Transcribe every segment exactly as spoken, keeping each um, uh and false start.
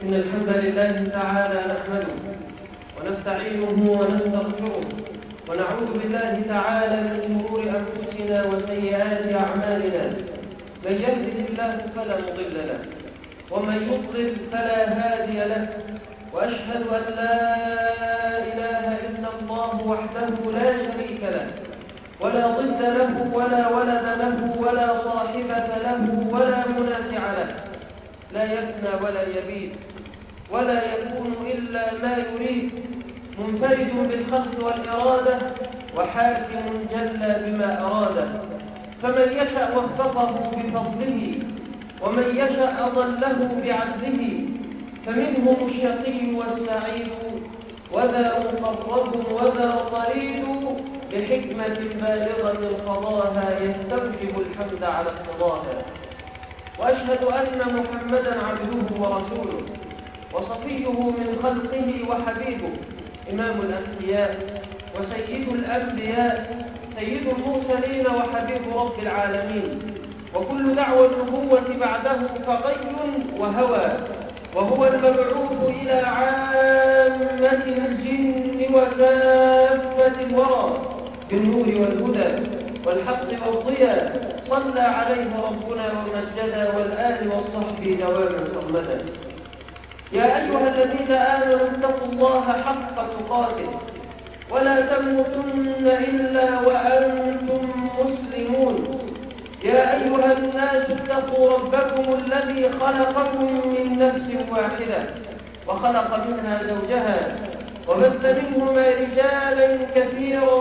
إن الحمد لله تعالى نحمده ونستعينه ونستغفره ونعوذ بالله تعالى من شرور أنفسنا وسيئات أعمالنا. من يهده الله فلا مضل له ومن يضلل فلا هادي له، وأشهد أن لا إله إلا الله وحده لا شريك له ولا ضد له ولا ولد له ولا صاحبة له ولا منازع له، لا يفنى ولا يبيد ولا يكون إلا ما يريد، منفرد بالخلق والإرادة وحاكم جل بما أراده. فمن يشأ وفقه بفضله ومن يشأ أضله بعدله، فمنهم الشقي والسعيد وذا مقرب وذا طريد، بحكمة بالغة قضاها يستوجب الحمد على اقتضاها. وأشهد أن محمدا عبده ورسوله وصفيه من خلقه وحبيبه، إمام الأنبياء وسيد الأنبياء، سيد المرسلين وحبيب رب العالمين. وكل دعوى النبوة بعده فغي وهوى، وهو المبعوث إلى عامة الجن وكافة الورى بالنور والهدى والحق والضياء. صلى عليه ربنا ومجدا، والآل والصحب دواما صمدا. يا أيها الذين آمنوا اتقوا الله حق تقاته ولا تموتن إلا وأنتم مسلمون. يا أيها الناس اتقوا ربكم الذي خلقكم من نفس واحدة وخلق منها زوجها وبث منهما رجالا كثيرا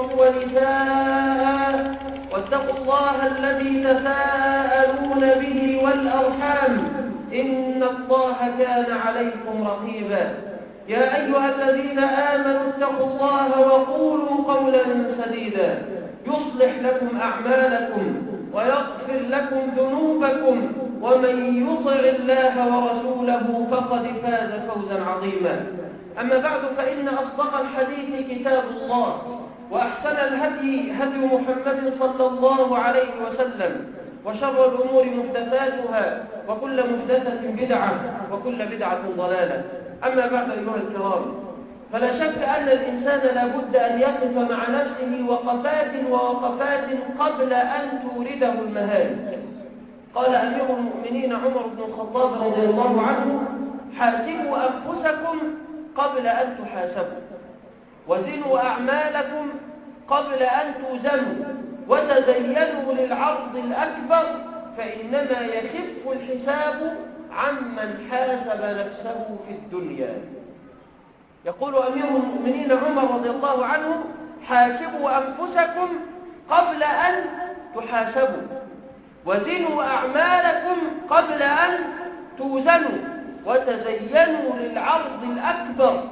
ونساء، واتقوا الله الذي تساءلون به والأرحام إن الله كان عليكم رقيبا. يا أيها الذين آمنوا اتقوا الله وقولوا قولا سديدا يصلح لكم أعمالكم ويغفر لكم ذنوبكم، ومن يطع الله ورسوله فقد فاز فوزا عظيما. أما بعد، فإن أصدق الحديث كتاب الله، وأحسن الهدي هدي محمد صلى الله عليه وسلم، وشر الأمور محدثاتها، وكل محدثة بدعة وكل بدعة ضلالة. أما بعد أيها الكرام، فلا شك أن الإنسان لا بد أن يقف مع نفسه وقفات ووقفات قبل أن تورده المهالك. قال أمير المؤمنين عمر بن الخطاب رضي الله عنه: حاسبوا أنفسكم قبل أن تحاسبوا، وزنوا أعمالكم قبل أن توزنوا، وتزينوا للعرض الأكبر، فإنما يخف الحساب عمن حاسب نفسه في الدنيا. يقول أمير المؤمنين عمر رضي الله عنه: حاسبوا أنفسكم قبل أن تحاسبوا، وزنوا أعمالكم قبل أن توزنوا، وتزينوا للعرض الأكبر،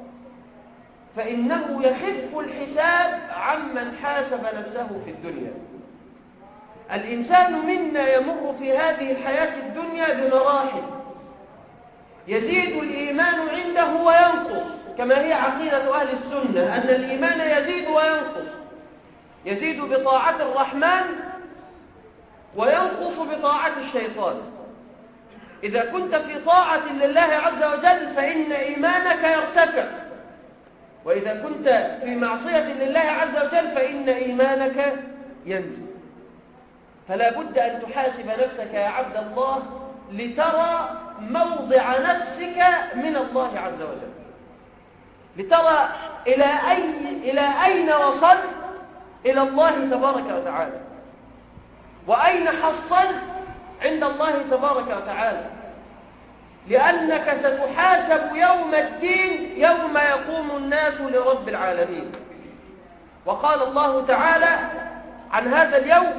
فإنه يخف الحساب عمن حاسب نفسه في الدنيا. الإنسان منا يمر في هذه الحياة الدنيا بمراحل، يزيد الإيمان عنده وينقص، كما هي عقيدة أهل السنة أن الإيمان يزيد وينقص، يزيد بطاعة الرحمن وينقص بطاعة الشيطان. إذا كنت في طاعة لله عز وجل فإن إيمانك يرتفع، وإذا كنت في معصية لله عز وجل فإن إيمانك ينزل. فلا بد أن تحاسب نفسك يا عبد الله لترى موضع نفسك من الله عز وجل، لترى إلى أين, إلى أين وصلت إلى الله تبارك وتعالى، وأين حصلت عند الله تبارك وتعالى، لأنك ستحاسب يوم الدين يوم يقوم الناس لرب العالمين. وقال الله تعالى عن هذا اليوم: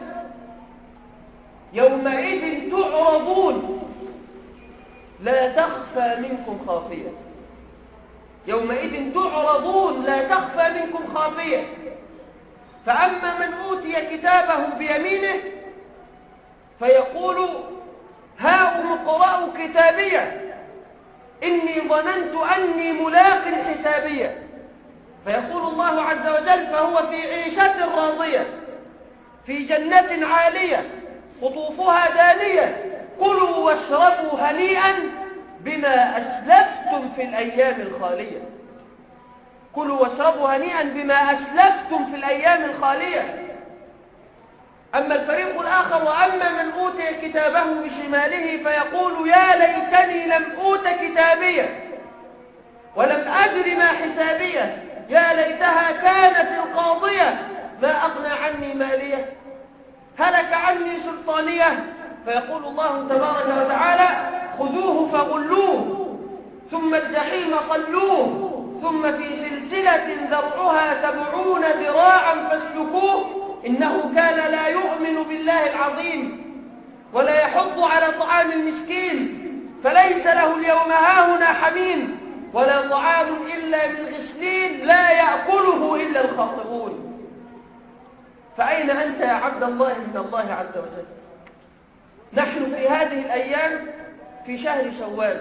يومئذ تعرضون لا تخفى منكم خافية. يومئذ تعرضون لا تخفى منكم خافية. فأما من أوتي كتابه بيمينه فيقول: هاؤم اقرءوا كتابيه إني ظننت أني ملاق حسابيه. فيقول الله عز وجل: فهو في عيشة راضية في جنة عالية قطوفها دانية كلوا واشربوا هنيئا بما أسلفتم في الأيام الخالية. كلوا واشربوا هنيئا بما أسلفتم في الأيام الخالية. أما الفريق الآخر وأما من أوتي كتابه بشماله فيقول يا ليتني لم أوت كتابيه ولم أدر ما حسابيه يا ليتها كانت القاضية ما أغنى عني مالية هلك عني سلطانية. فيقول الله تبارك وتعالى خذوه فغلوه ثم الجحيم صلوه ثم في سلسلة ذرعها سبعون ذراعا فاسلكوه إنه كان لا يؤمن بالله العظيم ولا يحض على طعام المسكين فليس له اليوم هاهنا حميم ولا طعام إلا من غسلين لا يأكله إلا الخاطئون. فأين أنت يا عبد الله من الله عز وجل؟ نحن في هذه الأيام في شهر شوال،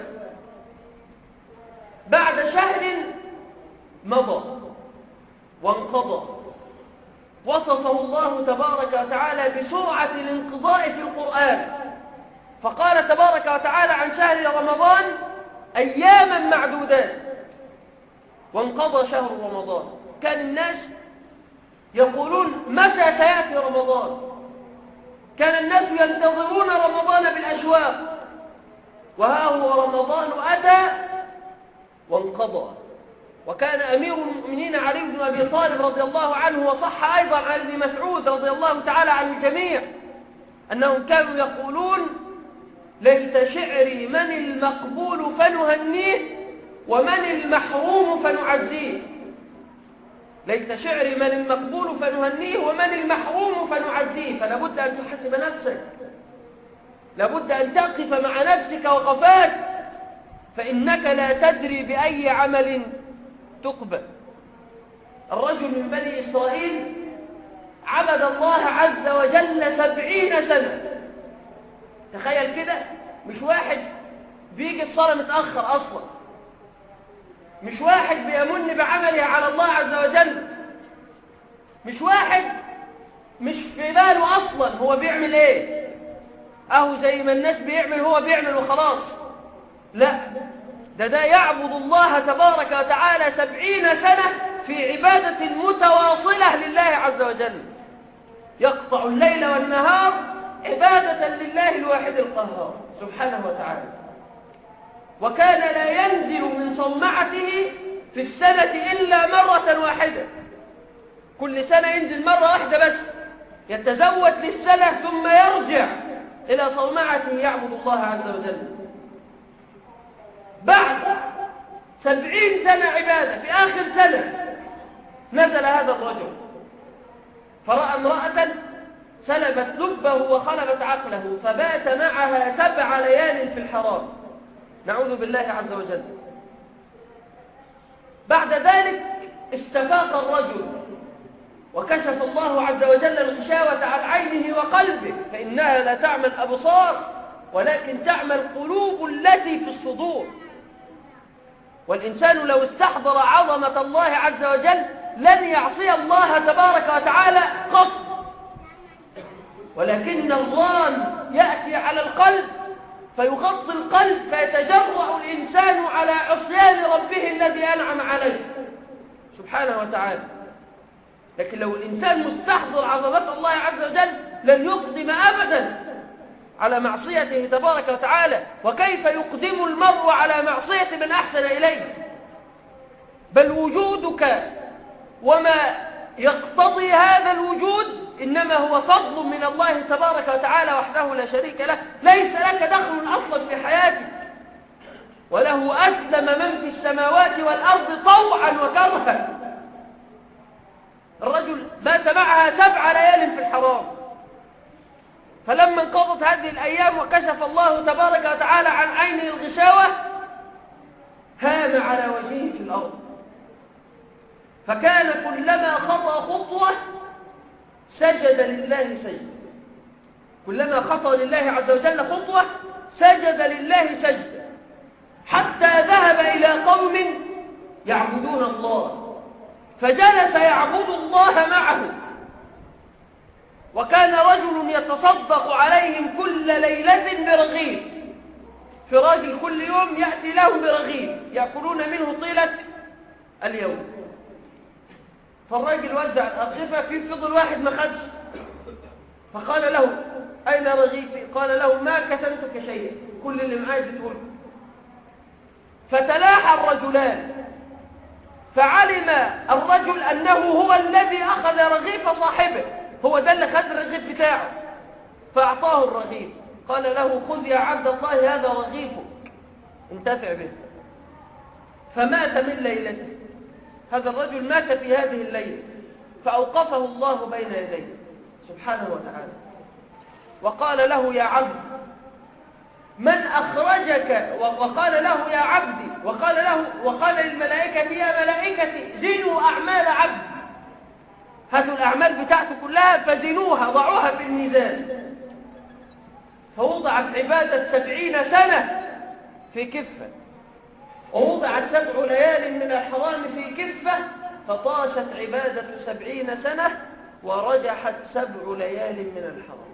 بعد شهر مضى وانقضى وصفه الله تبارك وتعالى بسرعة الانقضاء في القرآن، فقال تبارك وتعالى عن شهر رمضان أياما معدودات وانقضى شهر رمضان. كان الناس يقولون متى سيأتي رمضان، كان الناس ينتظرون رمضان بالأشواق، وها هو رمضان أتى وانقضى. وكان أمير المؤمنين علي بن أبي طالب رضي الله عنه وصح أيضا عن ابن مسعود رضي الله تعالى عن الجميع أنهم كانوا يقولون ليت شعري من المقبول فنهنيه ومن المحروم فنعزيه. ليت شعري من المقبول فنهنيه ومن المحروم فنعزيه. فلا بد أن تحسب نفسك، لا بد أن تقف مع نفسك وقفات، فإنك لا تدري بأي عمل تقبل. الرجل من بني إسرائيل عبد الله عز وجل سبعين سنة. تخيل كده، مش واحد بيجي الصلاة متأخر أصلا، مش واحد بيمن بعمله على الله عز وجل، مش واحد مش في باله أصلا هو بيعمل إيه، أهو زي ما الناس بيعمل هو بيعمل وخلاص. لا، ده ده يعبد الله تبارك وتعالى سبعين سنة في عبادة متواصلة لله عز وجل، يقطع الليل والنهار عبادة لله الواحد القهار سبحانه وتعالى. وكان لا ينزل من صومعته في السنة إلا مرة واحدة، كل سنة ينزل مرة واحدة بس، يتزود للسنة ثم يرجع إلى صومعته يعبد الله عز وجل. بعد سبعين سنة عبادة في آخر سنة نزل هذا الرجل فرأى امرأة سلبت لبه وخلبت عقله فبات معها سبع ليال في الحرام، نعوذ بالله عز وجل. بعد ذلك استفاق الرجل وكشف الله عز وجل الغشاوة عن عينه وقلبه، فإنها لا تعمى الأبصار ولكن تعمى القلوب التي في الصدور. والإنسان لو استحضر عظمة الله عز وجل لن يعصي الله تبارك وتعالى قط، ولكن الظان يأتي على القلب فيغطي القلب فيتجرأ الإنسان على عصيان ربه الذي أنعم عليه سبحانه وتعالى. لكن لو الإنسان مستحضر عظمة الله عز وجل لن يقدم أبدا على معصيته تبارك وتعالى. وكيف يقدم المرء على معصية من أحسن إليه؟ بل وجودك وما يقتضي هذا الوجود إنما هو فضل من الله تبارك وتعالى وحده لا شريك له، ليس لك دخل أصلا في حياتك، وله أسلم من في السماوات والأرض طوعا وكرها. الرجل بات معها سبع ليال في الحرام، فلما انقضت هذه الأيام وكشف الله تبارك وتعالى عن عينه الغشاوة هام على وجهه في الأرض، فكان كلما خطأ خطوة سجد لله سجد، كلما خطأ لله عز وجل خطوة سجد لله سجد، حتى ذهب إلى قوم يعبدون الله فجلس يعبد الله معه. وكان رجل يتصدق عليهم كل ليلة برغيف، في راجل كل يوم يأتي لهم برغيف يأكلون منه طيلة اليوم. فالراجل وزع الأرغفة، في فضل واحد ما خدش، فقال له أين رغيفي؟ قال له ما كتمتك شيئا، كل اللي معايا بتقوله. فتلاحى الرجلان، فعلم الرجل أنه هو الذي أخذ رغيف صاحبه، هو ده اللي خد الرغيف بتاعه، فأعطاه الرغيف. قال له خذ يا عبد الله هذا رغيفك انتفع به. فمات من ليلته، هذا الرجل مات في هذه الليلة، فأوقفه الله بين يديه سبحانه وتعالى وقال له يا عبد من أخرجك، وقال له يا عبدي، وقال له وقال للملائكة يا ملائكتي زنوا أعمال عبدي، هاتوا الأعمال بتاعته كلها فزنوها ضعوها في الميزان. فوضعت عبادة سبعين سنة في كفة، ووضعت سبع ليال من الحرام في كفة، فطاشت عبادة سبعين سنة ورجحت سبع ليال من الحرام.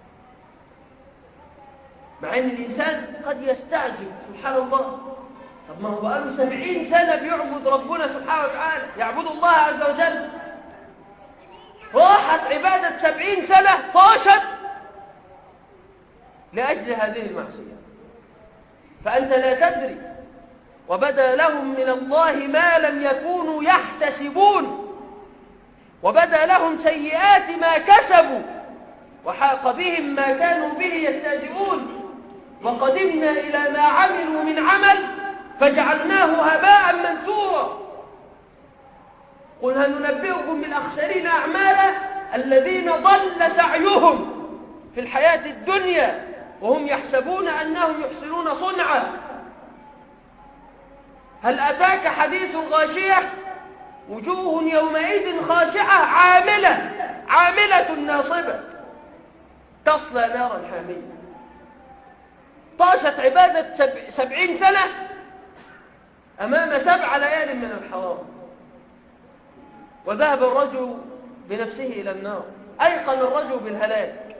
مع ان الانسان قد يستعجب سبحان الله، طب ما هو بقاله سبعين سنة بيعبد ربنا سبحانه وتعالى، يعبد الله عز وجل، راحت عبادة سبعين سنة طاشت لأجل هذه المعصية. فأنت لا تدري، وبدا لهم من الله ما لم يكونوا يحتسبون، وبدا لهم سيئات ما كسبوا، وحاق بهم ما كانوا به يستهزئون. وقدمنا إلى ما عملوا من عمل فجعلناه هباء منثورا. قل هل ننبئكم بالأخسرين أعمالا الذين ضل سعيهم في الحياة الدنيا وهم يحسبون أنهم يحسنون صنعا. هل أتاك حديث الغاشية وجوه يومئذ خاشعة عاملة عاملة ناصبة تصلى نارا حامية. طاشت عبادة سبع سبعين سنة أمام سبع ليال من الحرام. وذهب الرجل بنفسه إلى النار، أيقن الرجل بالهلاك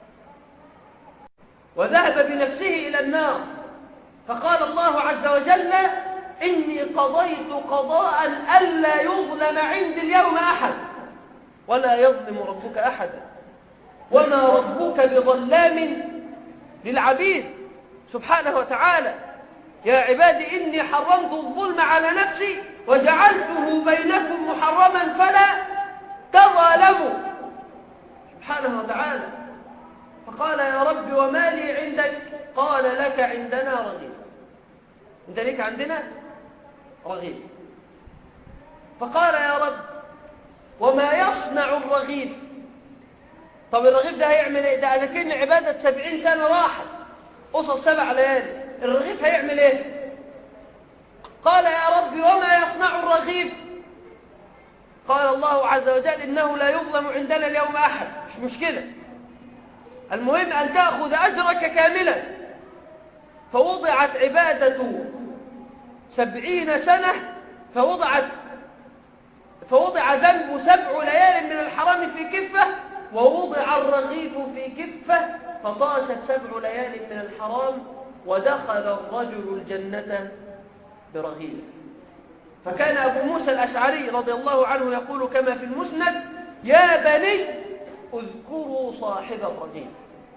وذهب بنفسه إلى النار. فقال الله عز وجل إني قضيت قضاء ألا يظلم عندي اليوم أحد ولا يظلم ربك أحدا وما ربك بظلام للعبيد سبحانه وتعالى. يا عبادي إني حرمت الظلم على نفسي وجعلته بينكم محرما فلا تظالموا سبحانه وتعالى. فقال يا رب وما لي عندك؟ قال لك عندنا رغيف. انت ليك عندنا رغيف. فقال يا رب وما يصنع الرغيف؟ طب الرغيف ده هيعمل ايه؟ ده اذا كان عبادة سبعين سنة راحت قصص سبع ليالي، الرغيف هيعمل ايه؟ قال يا رب وما يصنع الرغيف؟ قال الله عز وجل إنه لا يظلم عندنا اليوم أحد. مش مشكلة، المهم أن تأخذ أجرك كاملا. فوضعت عبادة سبعين سنة، فوضعت فوضع ذنب سبع ليال من الحرام في كفة، ووضع الرغيف في كفة، فطاشت سبع ليال من الحرام ودخل الرجل الجنة برغيف. فكان أبو موسى الأشعري رضي الله عنه يقول كما في المسند يا بني اذكروا صاحب الرغيف.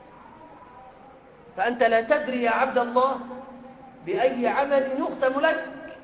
فأنت لا تدري يا عبد الله بأي عمل يختم لك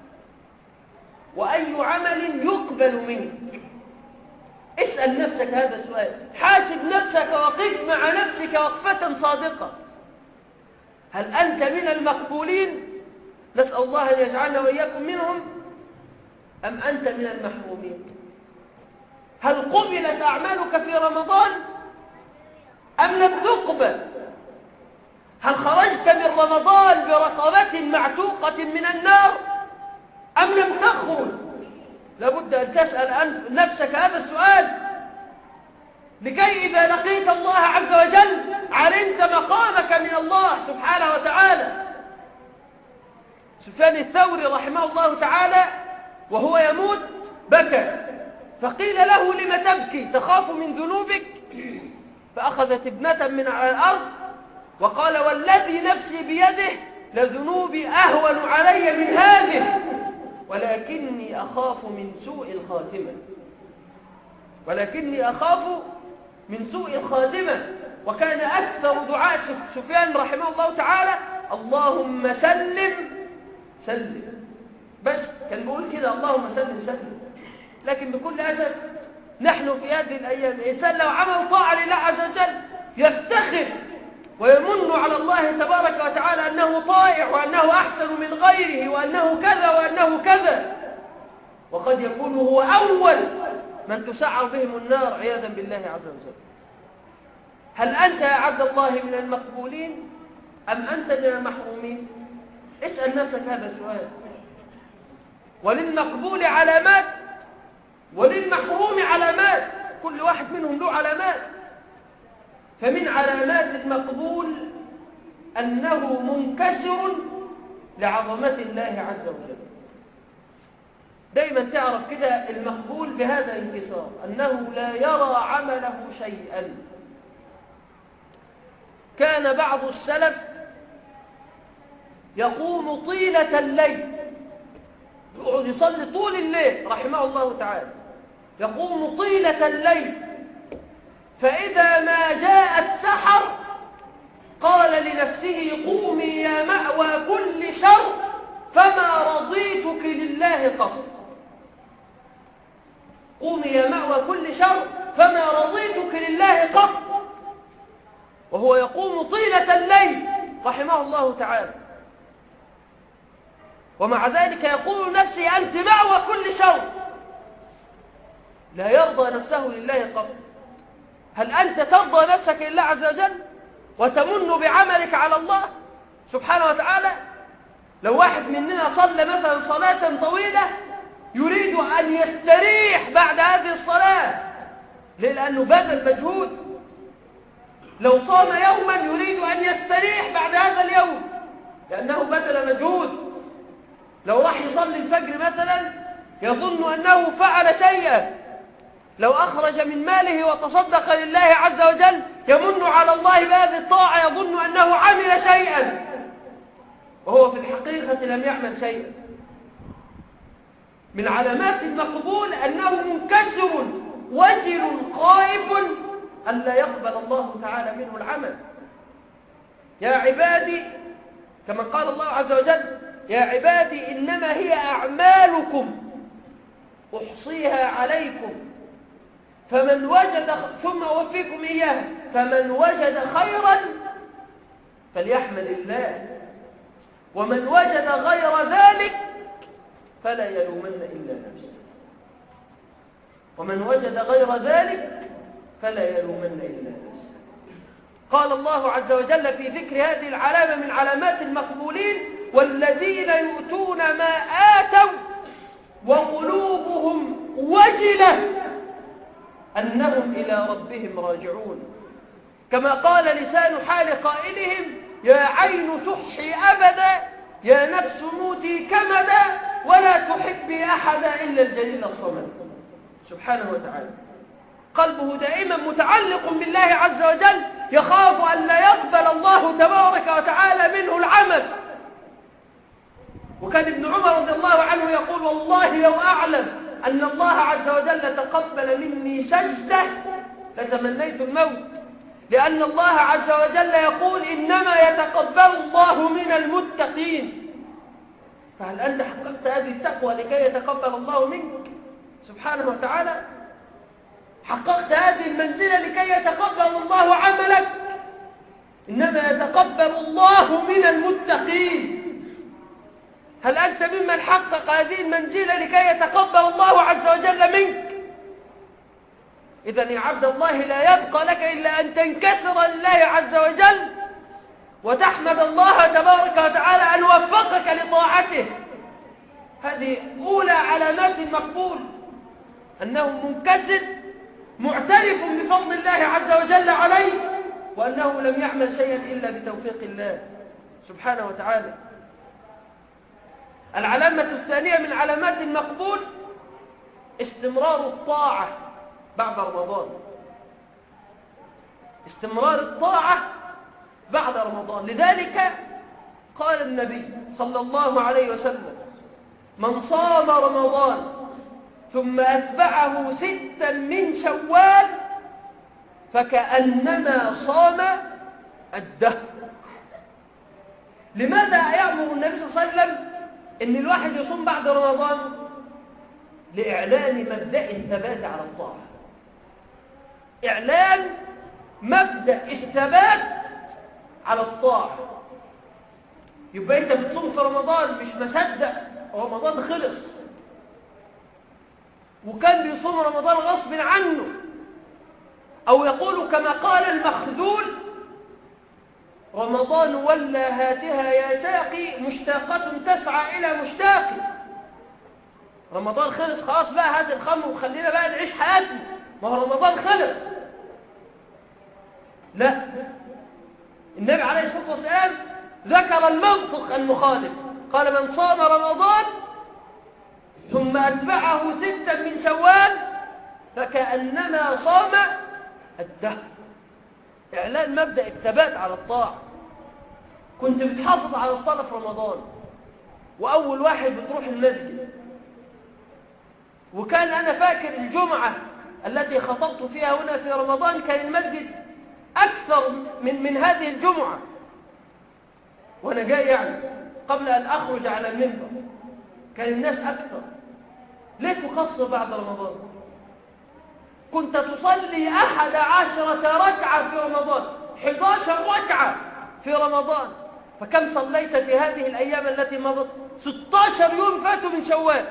وأي عمل يقبل منك. اسأل نفسك هذا السؤال، حاسب نفسك وقف مع نفسك وقفة صادقة. هل أنت من المقبولين؟ نسأل الله أن يجعلنا وإياكم منهم، أم أنت من المحرومين؟ هل قبلت أعمالك في رمضان أم لم تقبل؟ هل خرجت من رمضان برقبة معتوقة من النار أم لم تخرج؟ لابد أن تسأل نفسك هذا السؤال لكي إذا لقيت الله عز وجل علمت مقامك من الله سبحانه وتعالى. سفيان الثوري رحمه الله تعالى وهو يموت بكى، فقيل له لم تبكي؟ تخاف من ذنوبك؟ فأخذت ابنة من على الأرض وقال والذي نفسي بيده لذنوبي أهون علي من هذه، ولكني أخاف من سوء الخاتمة ولكني أخاف من سوء الخاتمة وكان أكثر دعاء سفيان رحمه الله تعالى اللهم سلم سلم، بس كان بيقول كده اللهم سلم سلم. لكن بكل أسف نحن في هذه الأيام الإنسان لو عمل طاعة لله عز وجل يفتخر ويمن على الله تبارك وتعالى أنه طائع وأنه أحسن من غيره وأنه كذا وأنه كذا، وقد يكون هو أول من تسعر بهم النار عياذا بالله عز وجل. هل أنت يا عبد الله من المقبولين أم أنت من المحرومين؟ اسأل نفسك هذا السؤال. وللمقبول علامات وللمحروم علامات، كل واحد منهم له علامات. فمن علامات المقبول أنه منكسر لعظمة الله عز وجل. دايما تعرف كده المقبول بهذا الانكسار، أنه لا يرى عمله شيئا. كان بعض السلف يقوم طيلة الليل، يقعد يصلي طول الليل رحمه الله تعالى، يقوم طيلة الليل، فإذا ما جاء السحر قال لنفسه قومي يا مأوى كل شر فما رضيتك لله قط. قومي يا مأوى كل شر فما رضيتك لله قط، وهو يقوم طيلة الليل رحمه الله تعالى، ومع ذلك يقول نفسي أنت مأوى كل شر، لا يرضى نفسه لله قط. هل أنت ترضى نفسك لله عز وجل وتمن بعملك على الله سبحانه وتعالى؟ لو واحد مننا صلى مثلا صلاة طويلة يريد أن يستريح بعد هذه الصلاة، ليه؟ لأنه بذل مجهود. لو صام يوما يريد أن يستريح بعد هذا اليوم لأنه بذل مجهود. لو راح يصلي الفجر مثلا يظن أنه فعل شيئا، لو أخرج من ماله وتصدق لله عز وجل يمن على الله بهذه الطاعة، يظن أنه عمل شيئا وهو في الحقيقة لم يعمل شيئا. من علامات المقبول أنه منكسر وجل خائف أن لا يقبل الله تعالى منه العمل. يا عبادي كما قال الله عز وجل يا عبادي إنما هي أعمالكم أحصيها عليكم فمن وجد ثم أوفيكم إياها فمن وجد خيرا فليحمد الله ومن وجد غير ذلك فلا يلومن إلا نفسه ومن وجد غير ذلك فلا يلومن إلا نفسه. قال الله عز وجل في ذكر هذه العلامة من علامات المقبولين والذين يؤتون ما آتوا وقلوبهم وجلة أنهم إلى ربهم راجعون، كما قال لسان حال قائلهم يا عين تححي أبدا يا نفس موتي كمدا ولا تحبي أحدا إلا الجليل الصمد سبحانه وتعالى. قلبه دائما متعلق بالله عز وجل، يخاف أن لا يقبل الله تبارك وتعالى منه العمل. وكان ابن عمر رضي الله عنه يقول والله لو أعلم أن الله عز وجل تقبل مني سجدة لتمنيت الموت، لأن الله عز وجل يقول إنما يتقبل الله من المتقين. فهل أنت حققت هذه التقوى لكي يتقبل الله منك سبحانه وتعالى؟ حققت هذه المنزلة لكي يتقبل الله عملك؟ إنما يتقبل الله من المتقين. هل أنت ممن حقق هذه المنزلة لكي يتقبل الله عز وجل منك؟ إذن يا عبد الله لا يبقى لك إلا أن تنكسر لله عز وجل وتحمد الله تبارك وتعالى أن وفقك لطاعته. هذه أولى علامات المقبول، أنه منكسر معترف بفضل الله عز وجل عليه وأنه لم يعمل شيئا إلا بتوفيق الله سبحانه وتعالى. العلامة الثانية من علامات المقبول استمرار الطاعة بعد رمضان. استمرار الطاعة بعد رمضان. لذلك قال النبي صلى الله عليه وسلم: من صام رمضان ثم أتبعه ستا من شوال فكأنما صام الدهر. لماذا يأمر النبي صلى الله عليه وسلم أن الواحد يصوم بعد رمضان؟ لإعلان مبدأ الثبات على الطاعة، إعلان مبدأ الثبات على الطاعة. يبقى أنت بتصوم في رمضان مش مصدق رمضان خلص، وكان بيصوم رمضان غصب عنه، أو يقول كما قال المخذول: رمضان ولا هاتها يا ساقي مشتاقة تسعى إلى مشتاقي. رمضان خلص خلاص بقى، هات الخمر وخلينا بقى نعيش حياتنا، ما هو رمضان خلص. لا، النبي عليه الصلاة والسلام ذكر المنطق المخالف، قال: من صام رمضان ثم أتبعه ستا من شوال فكأنما صام الدهر. إعلان مبدأ الثبات على الطاعة. كنت بتحافظ على الصلاة في رمضان، وأول واحد بتروح المسجد، وكان أنا فاكر الجمعة التي خطبت فيها هنا في رمضان كان المسجد أكثر من, من هذه الجمعة، وأنا جاي يعني قبل أن أخرج على المنبر كان الناس أكثر. ليه تقصر بعد رمضان؟ كنت تصلي أحد عشرة ركعة في رمضان، إحدى عشرة ركعة في رمضان. فكم صليت في هذه الأيام التي مضت؟ ستة عشر يوم فاتوا من شوال،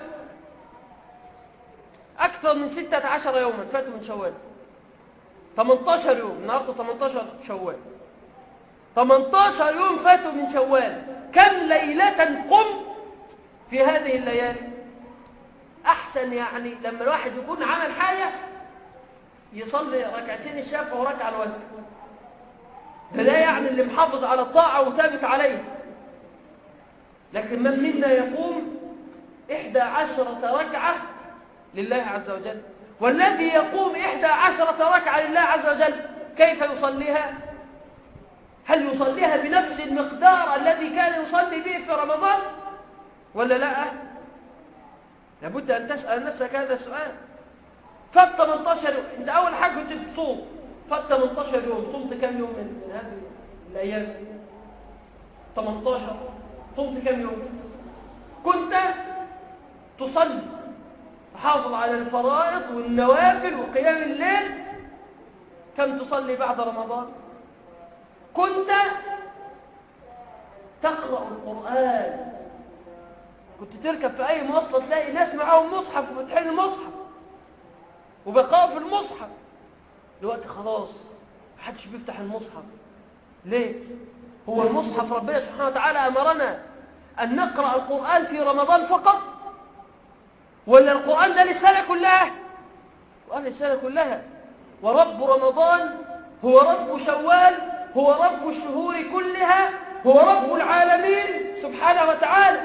أكثر من ستة عشر يوما فاتوا من شوال. ثمانية عشر يوم، النهارده ثمانية عشر شوال، ثمانية عشر يوم فاتوا من شوال. كم ليلة قمت في هذه الليالي؟ أحسن يعني لما الواحد يكون عمل حاجة يصلي ركعتين الشافعي وركعة الوتر، ده لا يعني اللي محافظ على الطاعة وثابت عليه. لكن من منا يقوم إحدى عشرة ركعة لله عز وجل؟ والذي يقوم إحدى عشرة ركعة لله عز وجل كيف يصليها؟ هل يصليها بنفس المقدار الذي كان يصلي به في رمضان ولا لا؟ لابد أن تسأل نفسك هذا السؤال. فات ثمانية عشر يوم، انت اول حاجه كنت بتصوم، فات ثمانية عشر يوم، صمت كم يوم من هذه الايام؟ ثمانية عشر. صمت كم يوم؟ كنت تصلي، تحافظ على الفرائض والنوافل وقيام الليل. كم تصلي بعد رمضان؟ كنت تقرأ القرآن، كنت تركب في اي مواصلة تلاقي ناس معاهم مصحف وفتحين المصحف وبقاء في المصحف. دلوقتي خلاص محدش بيفتح المصحف. ليه؟ هو المصحف ربنا سبحانه وتعالى أمرنا أن نقرأ القرآن في رمضان فقط، ولا القرآن ده للسنة كلها؟ القرآن للسنة كلها. ورب رمضان هو رب شوال، هو رب الشهور كلها، هو رب العالمين سبحانه وتعالى،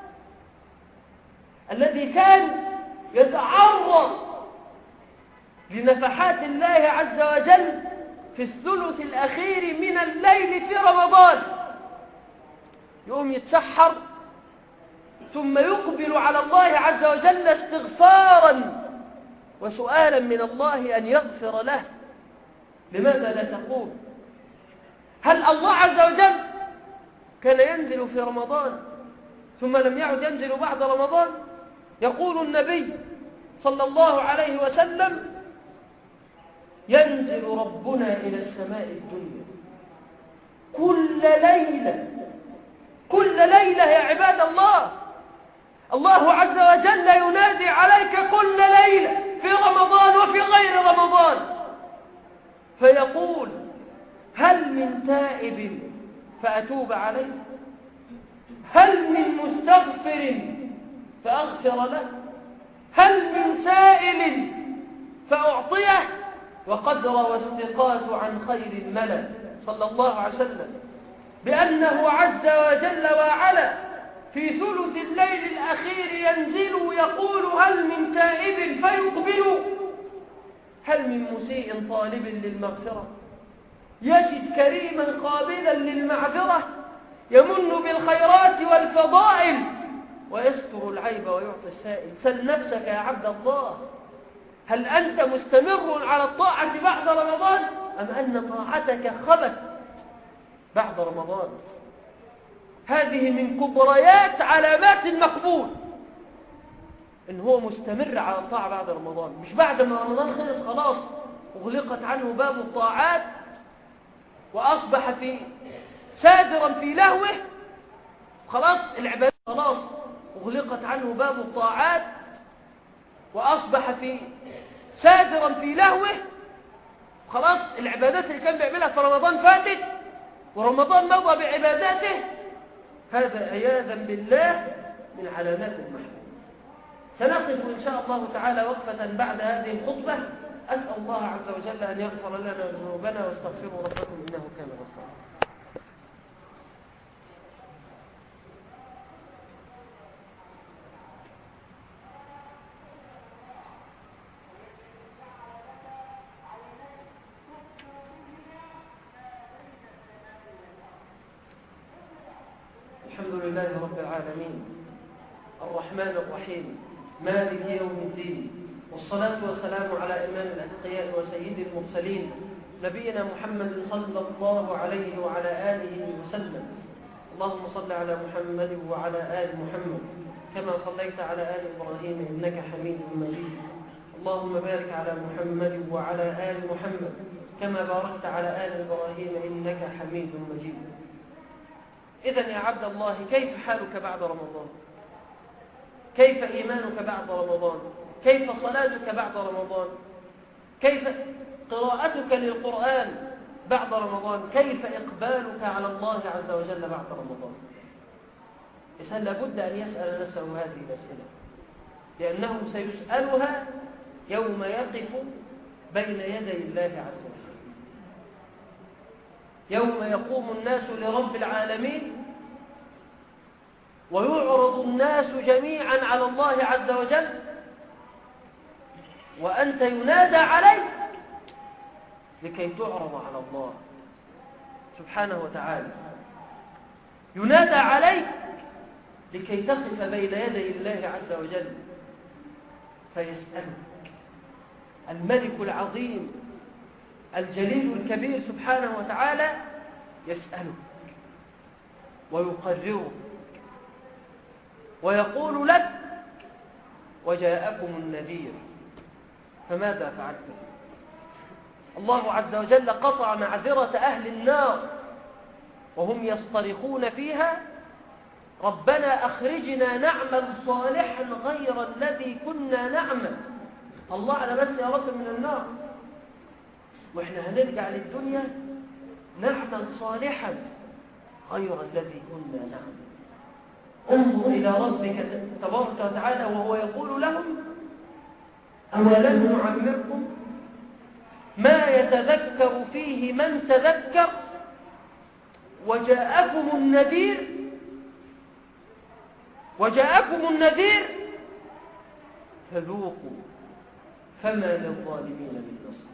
الذي كان يتعرض لنفحات الله عز وجل في الثلث الأخير من الليل في رمضان. يقوم يتسحر ثم يقبل على الله عز وجل استغفارا وسؤالا من الله أن يغفر له. لماذا لا تقوم؟ هل الله عز وجل كان ينزل في رمضان ثم لم يعد ينزل بعد رمضان؟ يقول النبي صلى الله عليه وسلم: ينزل ربنا إلى السماء الدنيا كل ليلة، كل ليلة يا عباد الله. الله عز وجل ينادي عليك كل ليلة في رمضان وفي غير رمضان، فيقول: هل من تائب فأتوب عليه؟ هل من مستغفر فأغفر له؟ هل من سائل فأعطيه؟ وقد روى الثقات عن خير الملأ صلى الله عليه وسلم بأنه عز وجل وعلا في ثلث الليل الأخير ينزل يقول: هل من تائب فيقبل؟ هل من مسيء طالب للمغفرة؟ يجد كريما قابلا للمعذرة، يمن بالخيرات والفضائل ويستر العيب ويعطي السائل. سل نفسك يا عبد الله، هل أنت مستمر على الطاعة بعد رمضان أم أن طاعتك خبت بعد رمضان؟ هذه من كبريات علامات المقبول، إن هو مستمر على الطاعة بعد رمضان، مش بعد ما رمضان خلص خلاص أغلقت عنه باب الطاعات وأصبح في سادرا في لهوه، خلاص العبادات خلاص أغلقت عنه باب الطاعات وأصبح في سادرا في لهوه، خلاص العبادات اللي كان بيعملها في رمضان فاتت ورمضان مضى بعباداته. هذا عياذا بالله من علامات المحروم. سنقف إن شاء الله تعالى وقفة بعد هذه الخطبة. أسأل الله عز وجل أن يغفر لنا ذنوبنا واستغفروا ربكم إنه كان غفارا. الحمد لله رب العالمين الرحمن الرحيم مالك يوم الدين، والصلاة والسلام على إمام الأتقياء وسيد المرسلين نبينا محمد صلى الله عليه وعلى آله وسلم. اللهم صل على محمد وعلى آل محمد كما صليت على آل إبراهيم إنك حميد مجيد. اللهم بارك على محمد وعلى آل محمد كما باركت على آل إبراهيم إنك حميد مجيد. إذن يا عبد الله، كيف حالك بعد رمضان؟ كيف إيمانك بعد رمضان؟ كيف صلاتك بعد رمضان؟ كيف قراءتك للقرآن بعد رمضان؟ كيف إقبالك على الله عز وجل بعد رمضان؟ إذن لابد أن يسأل نفسه هذه الأسئلة، لأنه سيسألها يوم يقف بين يدي الله عز وجل، يوم يقوم الناس لرب العالمين ويعرض الناس جميعا على الله عز وجل، وأنت ينادى عليك لكي تعرض على الله سبحانه وتعالى، ينادى عليك لكي تقف بين يدي الله عز وجل فيسألك الملك العظيم الجليل الكبير سبحانه وتعالى، يسألك ويقررك ويقول لك: وجاءكم النذير فماذا فعلتم؟ الله عز وجل قطع معذرة أهل النار وهم يصطرخون فيها: ربنا أخرجنا نعمل صالحا غير الذي كنا نعمل. طلعنا بس يا رب من النار، وإحنا هنرجع للدنيا نعمل صالحا غير الذي كنا نعمل. انظر إلى ربك تبارك وتعالى وهو يقول لهم: أولم نعمركم ما يتذكر فيه من تذكر وجاءكم النذير وجاءكم النذير فذوقوا فما للظالمين من نصير.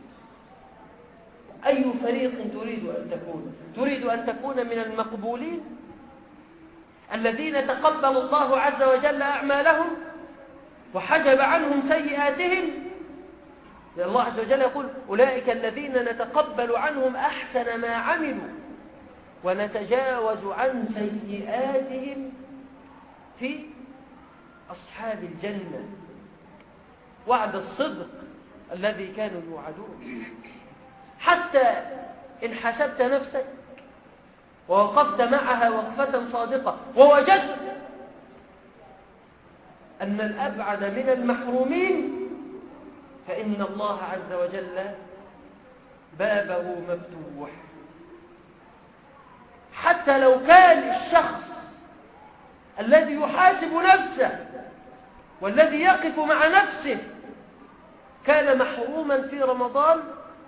أي فريق تريد أن تكون؟ تريد أن تكون من المقبولين الذين تقبل الله عز وجل أعمالهم وحجب عنهم سيئاتهم؟ لأن الله عز وجل يقول: أولئك الذين نتقبل عنهم أحسن ما عملوا ونتجاوز عن سيئاتهم في أصحاب الجنة. وعد الصدق الذي كانوا يوعدون. حتى إن حسبت نفسك ووقفت معها وقفة صادقة ووجدت أن الأبعد من المحرومين، فإن الله عز وجل بابه مفتوح. حتى لو كان الشخص الذي يحاسب نفسه والذي يقف مع نفسه كان محروما في رمضان،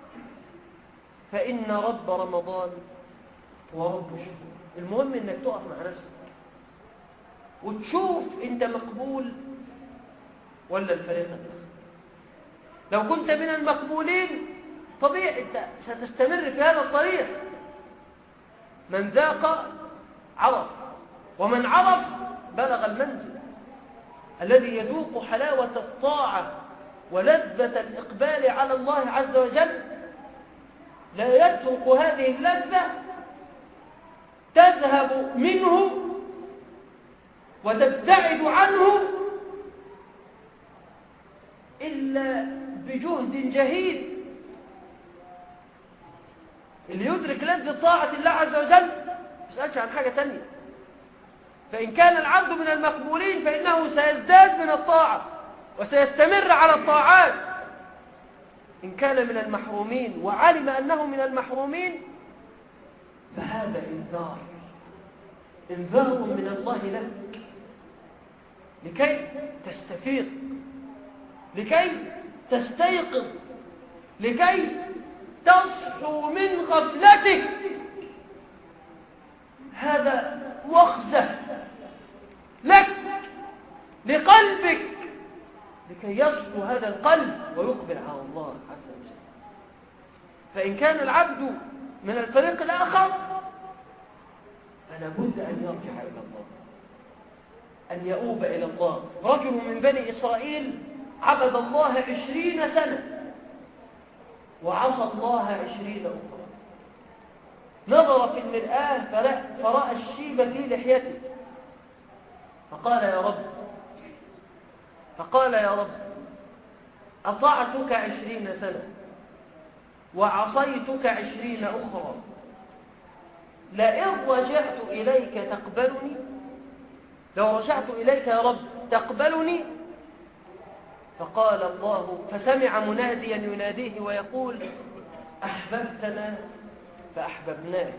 فإن رب رمضان ورب الشهور. المهم انك تقف مع نفسك وتشوف انت مقبول ولا الفريق الآخر. لو كنت من المقبولين طبيعي انت ستستمر في هذا الطريق. من ذاق عرف، ومن عرف بلغ المنزل. الذي يذوق حلاوة الطاعة ولذة الإقبال على الله عز وجل لا يترك هذه اللذة تذهب منه وتبتعد عنه إلا بجهد جهيد. اللي يدرك لذة طاعة الله عز وجل ما يسألش عن حاجة تانية. فإن كان العبد من المقبولين فإنه سيزداد من الطاعة وسيستمر على الطاعات. إن كان من المحرومين وعلم أنه من المحرومين فهذا إنذار إنذار من الله لك لكي تستفيق، لكي تستيقظ، لكي تصحو من غفلتك. هذا وخزة لك لقلبك لكي يصحو هذا القلب ويقبل على الله عز وجل. فإن كان العبد من الفريق الآخر فلا بد أن يرجع إلى الله، أن يؤوب إلى الله. رجل من بني إسرائيل عبد الله عشرين سنة وعصى الله عشرين أخرى. نظر في المرآة فرأى الشيب في لحيته فقال يا رب فقال يا رب أطعتك عشرين سنة وعصيتك عشرين أخرى، لئن رجعت إليك تقبلني؟ لو رجعت إليك يا رب تقبلني؟ فقال الله فسمع مناديا يناديه ويقول أحببتنا فأحببناك،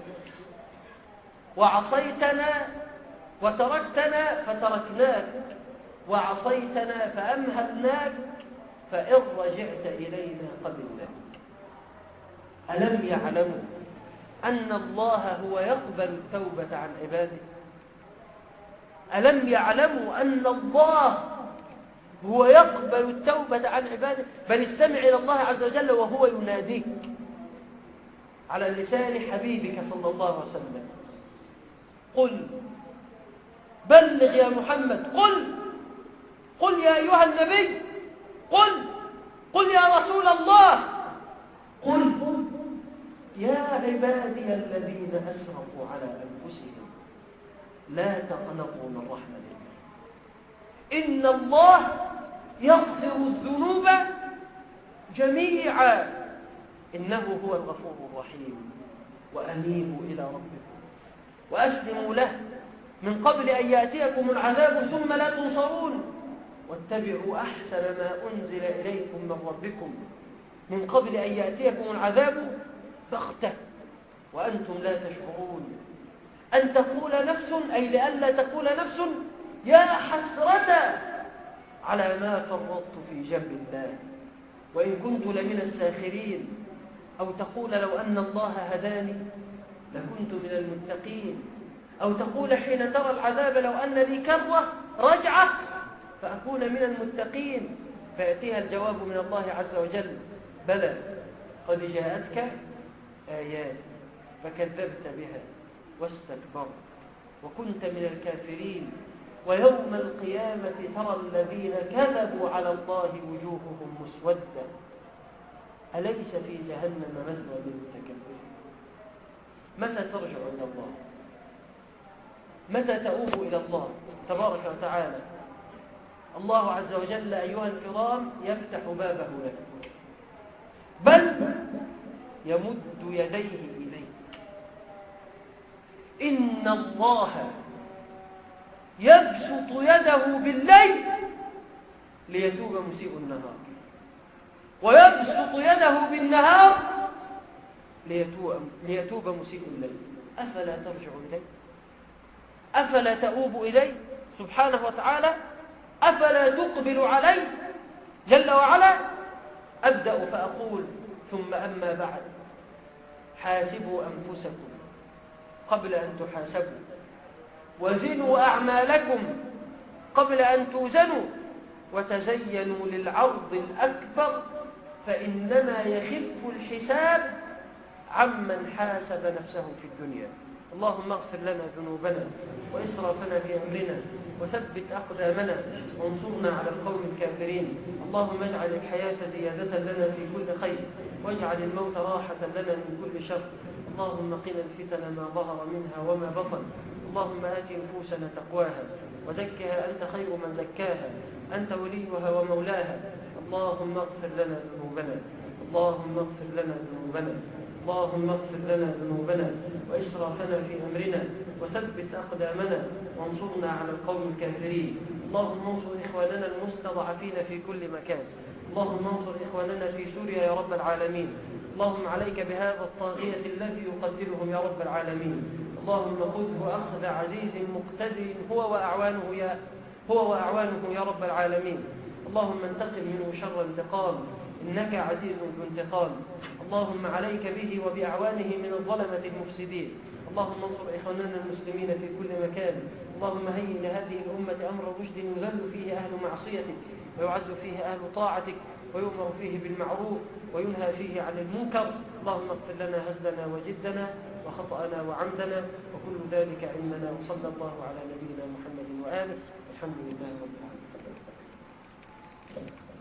وعصيتنا وتركتنا فتركناك، وعصيتنا فأمهلناك، فإن رجعت إلينا قبلناك. ألم يعلموا أن الله هو يقبل التوبة عن عباده؟ ألم يعلموا أن الله هو يقبل التوبة عن عباده؟ بل استمع إلى الله عز وجل وهو يناديك على لسان حبيبك صلى الله عليه وسلم. قل بلغ يا محمد، قل قل يا أيها النبي، قل قل يا رسول الله، قل يا عبادي الذين أسرفوا على أنفسهم لا تقنطوا من رحمة الله إن الله يغفر الذنوب جميعا إنه هو الغفور الرحيم. وأنيبوا إلى ربكم وأسلموا له من قبل أن يأتيكم العذاب ثم لا تنصرون، واتبعوا أحسن ما أنزل إليكم من ربكم من قبل أن يأتيكم العذاب بغتة وأنتم لا تشعرون. أن تقول نفس أي لئلا تقول نفس يا حسرة على ما فرطت في جنب الله وإن كنت لمن الساخرين، أو تقول لو أن الله هداني لكنت من المتقين، أو تقول حين ترى العذاب لو أن لي كرة رجعة فأكون من المتقين، فيأتيها الجواب من الله عز وجل بلى قد جاءتك آيات فكذبت بها واستكبرت وكنت من الكافرين، ويوم القيامة ترى الذين كذبوا على الله وجوههم مسودة أليس في جهنم مثوى للمتكبرين. متى ترجع إلى الله؟ متى تؤوب إلى الله تبارك وتعالى؟ الله عز وجل أيها الكرام يفتح بابه لك، بل يمد يديه إليك. إن الله يبسط يده بالليل ليتوب مسيء النهار، ويبسط يده بالنهار ليتوب, ليتوب مسيء الليل. أفلا ترجع إليه؟ أفلا تؤوب إليه سبحانه وتعالى؟ أفلا تقبل عليه جل وعلا؟ أبدأ فأقول ثم أما بعد، حاسبوا أنفسكم قبل أن تحاسبوا، وزنوا أعمالكم قبل أن توزنوا، وتزينوا للعرض الأكبر، فإنما يخف الحساب عمن حاسب نفسه في الدنيا. اللهم اغفر لنا ذنوبنا وإسرافنا في أمرنا وثبت أقدامنا وانصرنا على القوم الكافرين. اللهم اجعل الحياة زيادة لنا في كل خير واجعل الموت راحة لنا من كل شر. اللهم قنا الفتن ما ظهر منها وما بطن. اللهم آت نفوسنا تقواها وزكها أنت خير من زكاها أنت وليها ومولاها. اللهم اغفر لنا ذنوبنا اللهم اغفر لنا ذنوبنا اللهم اغفر لنا ذنوبنا وإسرافنا في أمرنا وثبت أقدامنا وانصرنا على القوم الكافرين. اللهم انصر إخواننا المستضعفين في كل مكان. اللهم انصر إخواننا في سوريا يا رب العالمين. اللهم عليك بهذا الطاغية الذي يقتلهم يا رب العالمين. اللهم خذه أخذ عزيز مقتدر هو وأعوانه يا هو وأعوانه يا رب العالمين. اللهم انتقم منه شر انتقام إنك عزيز ذو انتقام. اللهم عليك به وبأعوانه من الظلمة المفسدين. اللهم انصر إخواننا المسلمين في كل مكان. اللهم هيئ لهذه الأمة أمر رشد يذل فيه أهل معصيتك ويعز فيه أهل طاعتك ويؤمر فيه بالمعروف وينهى فيه عن المنكر. اللهم اغفر لنا هزلنا وجدنا وخطأنا وعمدنا وكل ذلك عندنا. وصلى الله على نبينا محمد وآله. الحمد لله رب العالمين.